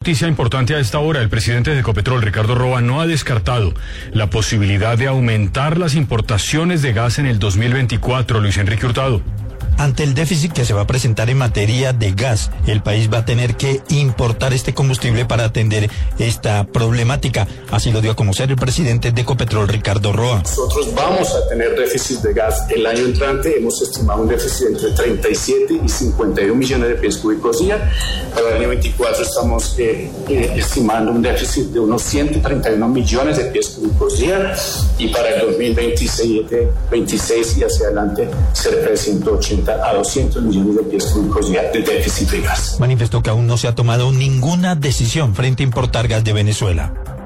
noticia importante a esta hora. El presidente de Ecopetrol, Ricardo Roa, no ha descartado la posibilidad de aumentar las importaciones de gas en el 2024. Luis Enrique Hurtado. Ante el déficit que se va a presentar en materia de gas, el país va a tener que importar este combustible para atender esta problemática. Así lo dio a conocer el presidente de Ecopetrol, Ricardo Roa. Nosotros vamos a tener déficit de gas el año entrante. Hemos estimado un déficit entre 37 y 51 millones de pies cúbicos día. Para el año 24 estamos estimando un déficit de unos 131 millones de pies cúbicos día. Y para el 2026 y hacia adelante, cerca de 180 a 200 millones de pies cúbicos de déficit de gas. Manifestó que aún no se ha tomado ninguna decisión frente a importar gas de Venezuela.